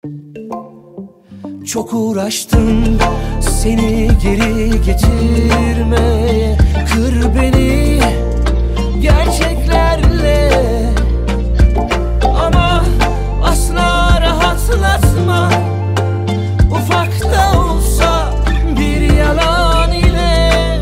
Çok uğraştım seni geri getirmeye. Kır beni gerçeklerle, ama asla rahatlatma. Ufak da olsa bir yalan ile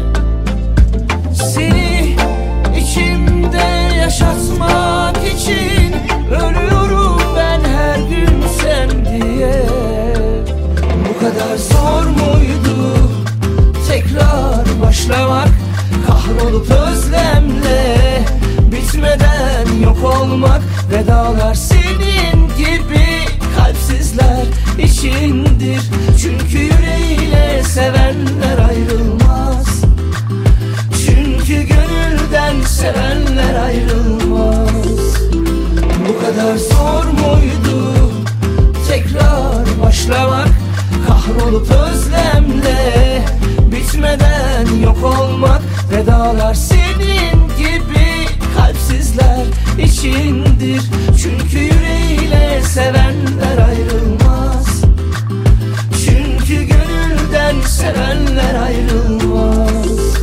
seni içimde yaşatmak için ölüyorum ben her gün sen diye. Bu kadar zor muydu tekrar başlamak? Kahrolup özlemle bitmeden yok olmak. Vedalar senin gibi kalpsizler içindir. Çünkü yüreğiyle sevenler ayrılmaz. Çünkü gönülden sevenler ayrılmaz. Bu kadar zor muydu tekrar başlamak? Kahrolup özlemle bitmeden yok olmak. Vedalar senin gibi kalpsizler içindir. Çünkü yüreğiyle sevenler ayrılmaz. Çünkü gönülden sevenler ayrılmaz.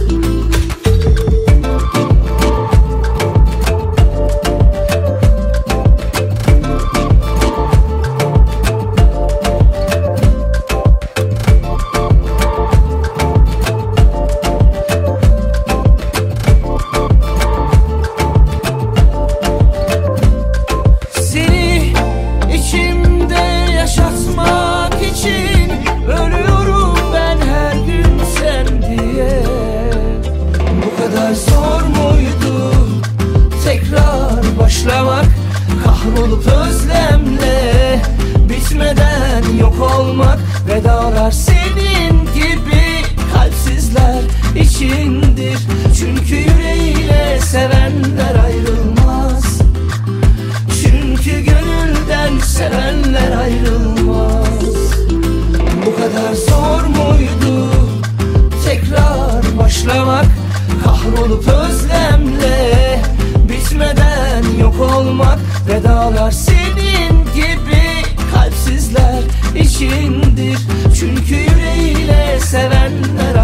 Zor muydu tekrar başlamak? Kahrolup özlemle bitmeden yok olmak. Vedalar senin gibi kalpsizler içindir. Çünkü yüreğiyle sevenler ayrılmaz. Çünkü gönülden sevenler ayrılmaz. Bu kadar zor muydu tekrar başlamak? Kahrolup özlemle bitmeden yok olmak. Vedalar senin gibi kalpsizler içindir. Çünkü yüreğiyle sevenler